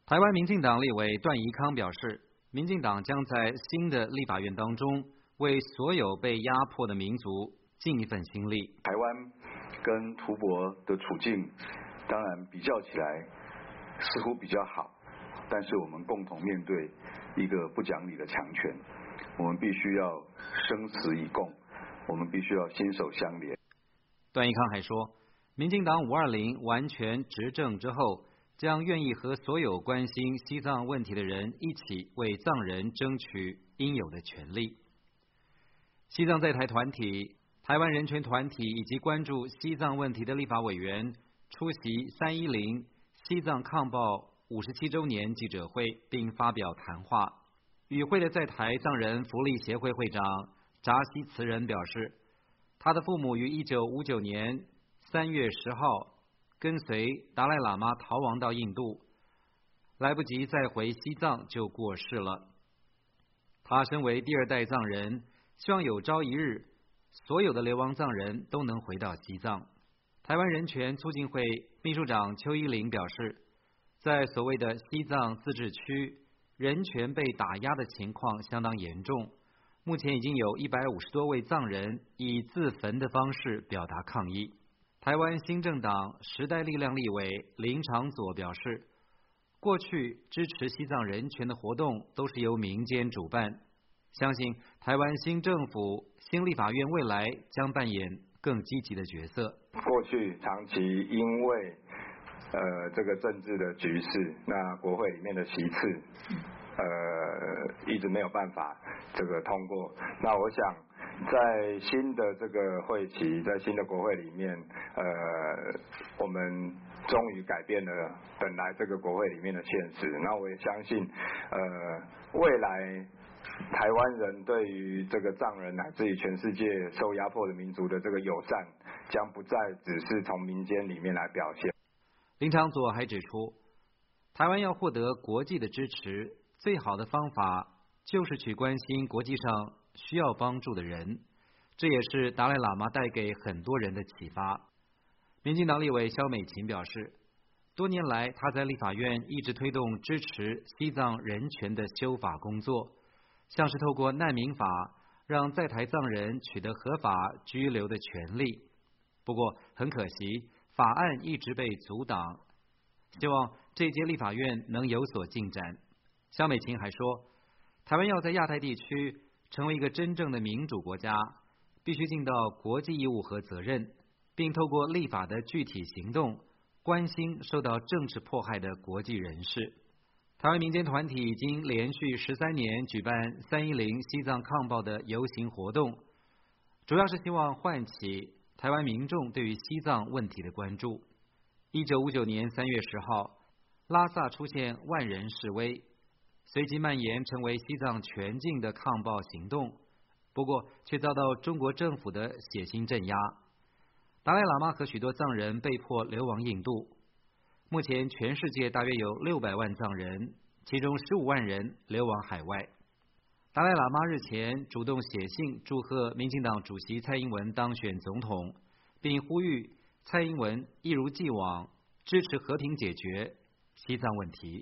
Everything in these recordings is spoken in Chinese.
台湾民进党立委段宜康表示，民进党将在新的立法院当中为所有被压迫的民族尽一份心力。 台湾跟图博的处境，当然比较起来似乎比较好，但是我们共同面对一个不讲理的强权，我们必须要生死以共，我们必须要心手相连。 段宜康还说，民进党520完全执政之后，将愿意和所有关心西藏问题的人一起为藏人争取应有的权利。西藏在台团体、台湾人权团体以及关注西藏问题的立法委员出席310西藏抗暴57周年记者会，并发表谈话。与会的在台藏人福利协会会长扎西慈仁表示，他的父母于1959年3月10号跟随达赖喇嘛逃亡到印度，来不及再回西藏就过世了。他身为第二代藏人，希望有朝一日所有的流亡藏人都能回到西藏。台湾人权促进会秘书长邱依林表示，在所谓的西藏自治区，人权被打压的情况相当严重，目前已经有150多位藏人以自焚的方式表达抗议。台湾新政党时代力量立委林长佐表示，过去支持西藏人权的活动都是由民间主办，相信台湾新政府、新立法院未来将扮演更积极的角色。 过去长期因为这个政治的局势，那国会里面的席次一直没有办法这个通过。那我想在新的这个会期，在新的国会里面，我们终于改变了本来这个国会里面的现实。那我也相信，未来台湾人对于这个藏人乃至于全世界受压迫的民族的这个友善，将不再只是从民间里面来表现。 林长佐还指出，台湾要获得国际的支持，最好的方法就是去关心国际上需要帮助的人，这也是达赖喇嘛带给很多人的启发。民进党立委萧美琴表示，多年来他在立法院一直推动支持西藏人权的修法工作，像是透过难民法让在台藏人取得合法居留的权利。不过很可惜，法案一直被阻挡，希望这届立法院能有所进展。萧美琴还说，台湾要在亚太地区成为一个真正的民主国家，必须尽到国际义务和责任，并透过立法的具体行动，关心受到政治迫害的国际人士。台湾民间团体已经连续13年举办310西藏抗暴的游行活动，主要是希望唤起台湾民众对于西藏问题的关注。1959年3月10号，拉萨出现万人示威，随即蔓延成为西藏全境的抗暴行动，不过却遭到中国政府的血腥镇压。达赖喇嘛和许多藏人被迫流亡印度。目前全世界大约有600万藏人，其中15万人流亡海外。达赖喇嘛日前主动写信祝贺民进党主席蔡英文当选总统，并呼吁蔡英文一如既往支持和平解决西藏问题。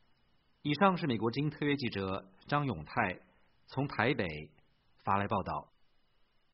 以上是美国之音特约记者张永泰从台北发来报道。